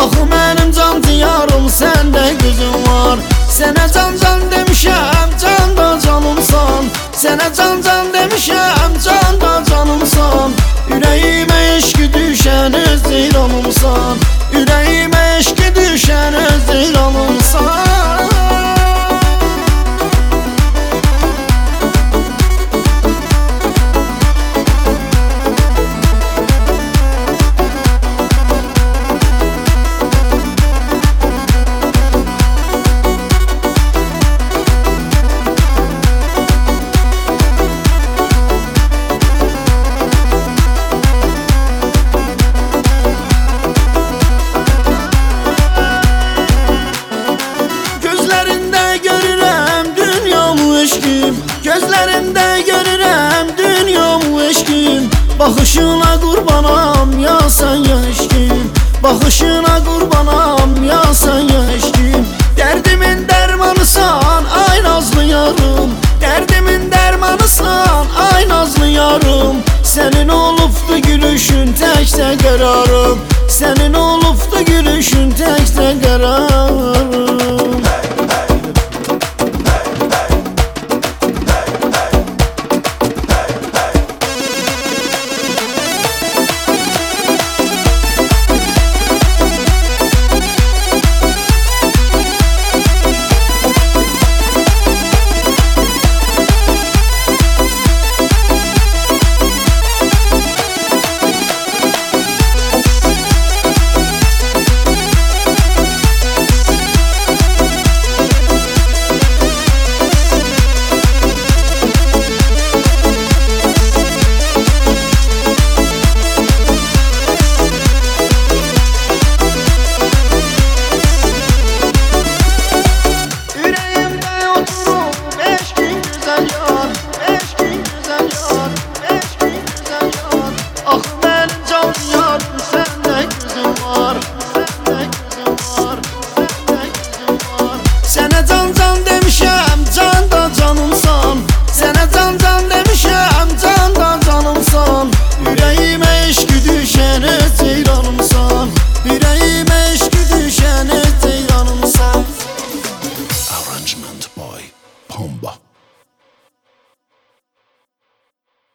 Axı mənim can diyarım, səndə gözüm var. Sənə can can demişəm, can da canımsan. Sənə can can demişəm, can da canımsan. Ürəyimə eşqi düşən öz ceyranımsan. Ürəyimə eşqi düşən öz ceyranımsan. Gözlərində görürəm dünyamı eşqim. Baxışına qurbanam ya sən ya eşqim. Baxışına qurbanam ya sən ya eşqim. Dərdimin dərmanısan ay nazlı yarım. Dərdimin dərmanısan ay nazlı yarım. Sənin olubdu gülüşün təkcə qərarım. Sənin olubdu gülüşün təkcə qərarım. Sənə can can demişəm, can da canımsan. Sənə can can demişəm, can da canımsan. Ürəyimə eşqi düşən öz ceyranımsan. Ürəyimə eşqi düşən öz ceyranımsan. Arrangement by Pomba.